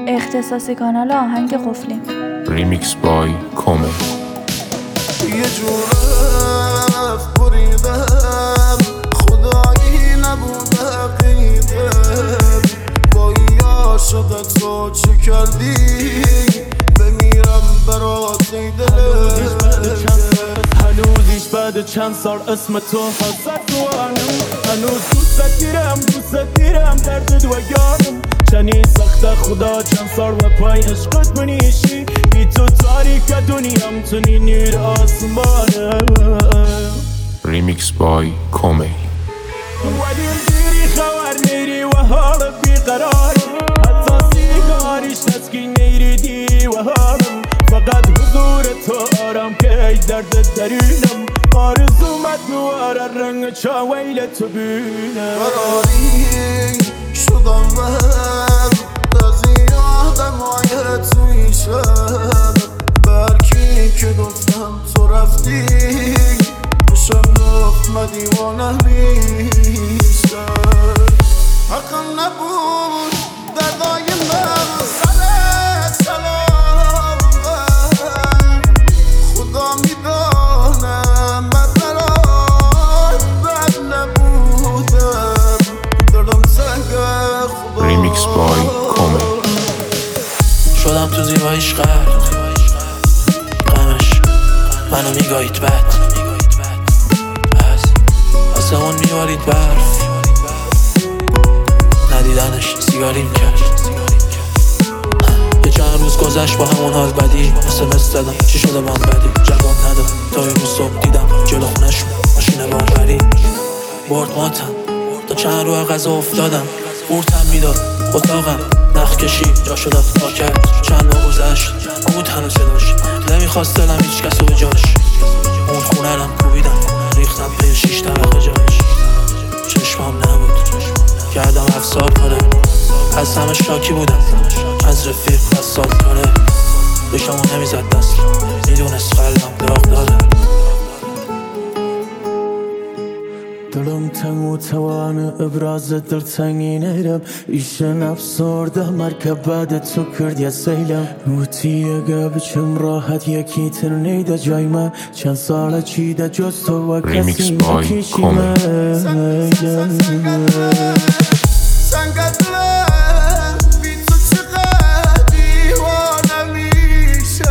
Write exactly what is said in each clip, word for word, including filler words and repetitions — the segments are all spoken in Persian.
اختصاصی کانال آهنگ قفلی. ریمیکس بای کومل. یه جور رفت بریدم خدایی نبود عقیدم با این عاشقت رو چه کردی بمیرم برات ای دلم هنوزیش بعد چند سال اسم تو حضرت توانم هنوز دوست دیرم دوست دیرم درد دوگانم چنین سخت خدا چند سال و پای عشقت منیشی بی تو تاریک دنیام تونی نیر آسمانم. ریمیکس بای کومل. ولی دیری خوار نیری و حال بیقرارم حتی سیگاریش تسکین نیریدی و حالم فقط حضور تو آرام که درد درینم آرزومت نواره رنگ چاویل تو بینم قراری شدم من از این آدم های توی شب برکی که گفتم تو رفتی بشم گفت ما دیوانه میشه حقا نبود دردای من سر سلام خدا میدانم من برای بد نبودم دلم تنگه خدا. ریمیکس بای کومل. شدم تو زیباییش غرق غمش منو میگاهید بد از آسمون میوالید برف ندیدنش سیگاریم کرد یه چند روز گذشت با همون حال بدی اسمس دادم چی شده بام بدی جواب نداد تا یه روز صبح دیدم جلو خونشون ماشین باربری برد ماتم تا چند رو غذا افتادم بورتم میداد اتاقم نخ کشید جا شدم تا کرد چند ماه گذشت بود هنوز صداش نمیخواست دلم هیچ کسو به جاش اون خونه رم کوبیدم ریختم پی شیش طبقه جاش چشمام نبود کردم افسار کنه از همه شاکی بودم از رفیق از سال کنه بشمو نمیزد دست میدونست قلبم داغ داره دلم تنگ و توان ابراز دلتنگی نیرم ایشن افسرده مرکب بعد تو کرد یه سیلم نوتی اگه بچم راحت یکی تر نیده جای من چند ساله چیده جز تو و کسی نکشیمه سنگت دلم بی تو چقدر دیوانه میشه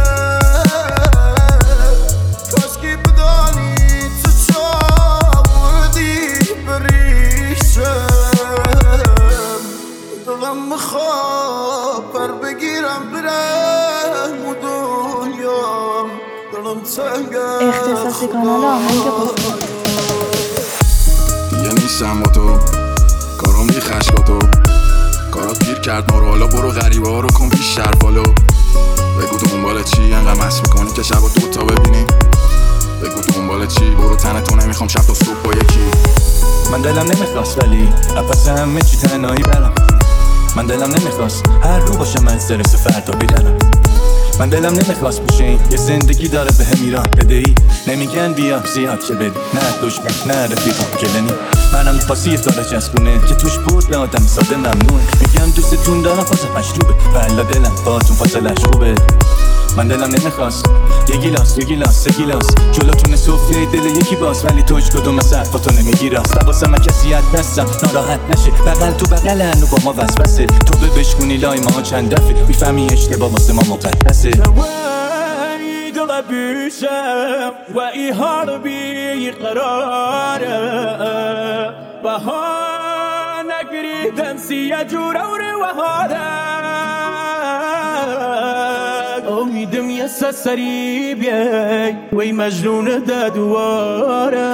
کاشکی بدانی تو چاودی بریشم دلم میخواد پر بگیرم برم و دنیام دلم تنگه اختصاصی کانال آهنگ قفلی. دیگه نیستم با تو کارام بی خشکا تو کارات گیر کرد ما رو حالا برو غریبه ها رو کن بیشتر فالو بگو دنبال چی انقدر مست میکنی که شب و دو تا ببینی بگو دنبال چی برو تنتو نمیخوام شب تا صبح با یکی من دلم نمیخواست ولی نفس همه چی تنهایی برم من دلم نمیخواست هر رو باشم از درس فردا بیدنم من دلم نمیخواست بشه یه زندگی داره به هم ایران بده ای نمیگن بیا زیاد که بدی نه دشمن نه رفیقم کلنی منم پاسیف داره چسبونه که توش بود به آدم ساده ممنون میگم دوستتون دارم فاصله مشروبه والا دلم باهاتون فاصلش خوبه من دلم نمیخواست یه گیلاس یه گیلاس سه گیلاس جلوتون صوفیه دل یکی باز ولی توش کدوم صرفاتو نمیگیراست حواسم من کسی اد دستم ناراحت نشه بغل تو بغلن و با ما وسوسه تو به بشکونی لای ما چند دفعه میفهمی اشتباه واسه ما مقدسه توانی دل بیشم و ای حال بی قراره بها نگریدن سیه جور و حاله امیدم یه سسری بیای وی مجنون دادواره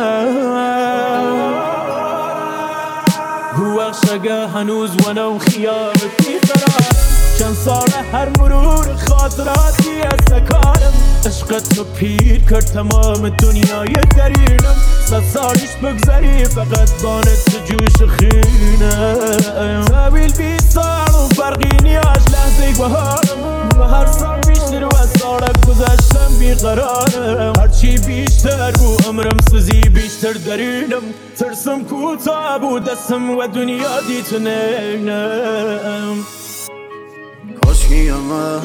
هو اخشگه هنوز ونو خیالتی قرار چند ساله هر مرور خاطراتی از سکارم عشقت رو پیر کرد تمام دنیای درینم صد سالیش بگذری فقط بانت تو جوش خینم طویل بیست سال و فرقی نیاش لحظه بهارم و هر سال بیشتر و سالک گذشتم بیقرارم هرچی بیشتر بو عمرم سوزی بیشتر درینم ترسم کوتا بود دستم و دنیا دیت نینم کاشکی کیامه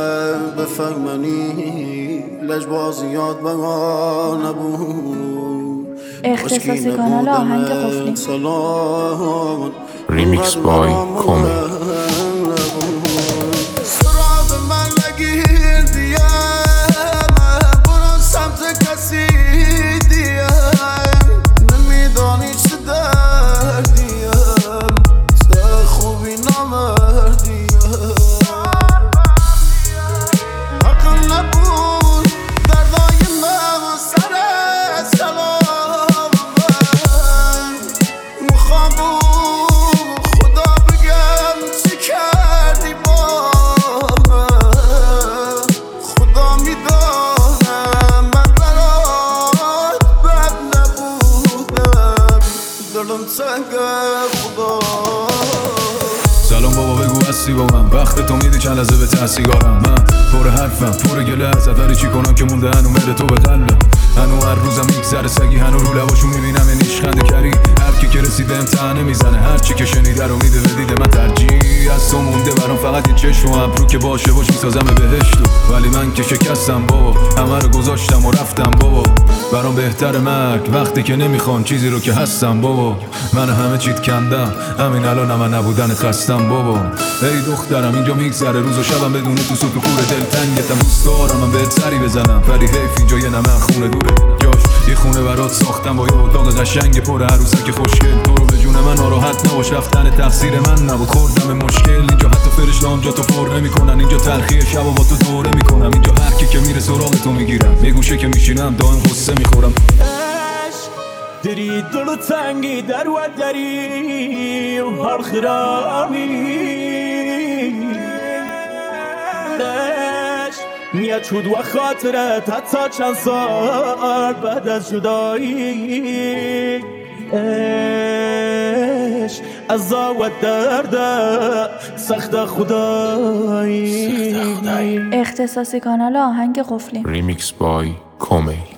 بفهمنی لجبازیات بها نبود اختصاصی کانال آهنگ قفلی. Remix by Come. سراب من نگیر دیگه برو سمت کسی دیگه نمیدانی چه دردیم چه خوبی نمردیم حقم نبود دردای من سر سلام من میخوام خدا بگم چی کردی با من خدا میدانم من برات بد نبودم دلم تنگ خدا. سلام بابا بگو هستی با من وقت تو میدی چند لحظه به تحصیگارم من پر حرفم پر گله از ولی چی کنم که مونده هنو مره تو به قلبم هنو هر روزم میگذره سگی هنو رو لباشو میبینم یه نیشخنده کری هر کی که رسیده امتحانه میزنه هر چی که شنیده رو میده به دیده من ترجیح از تو مونده برام فقط یه چشم و ابرو که باشه باش میسازم بهشتو ولی من که شکستم بابا همه رو گذاشتم و رفتم بابا برام بهتر مرگ وقتی که نمیخوان چیزی رو که هستم بابا من همه چیت کندم همین الان من نبودن خستم بابا ای دخترم اینجا میگذره روز و شبم بدون تو سوت و کور دلتنگتم دوست دارم من بهت سری بزنم ولی حیف اینجا یه نمه خونه دوره جاش یه خونه برات ساختم با یه اتاق قشنگ پر عروسک خوشگل تو رو به جون من ناراحت نباش رفتن تقصیر من نبود خوردم مشکل اینجا حتی فرشته‌ام جا تو پر نمیکنن اینجا تلخی شب و با تو دوره میکنم اینجا هر کی که میره سراغ تو میگیرم یه گوشه که میشینم دائم قصه میخورم دری دل تنگی در و دری و هر خرامی میاد شد و خاطرت حتی چند سال بعد از جدایی عشق عزا و درد سخت خدایی. اختصاصی کانال آهنگ قفلی. Remix by Come.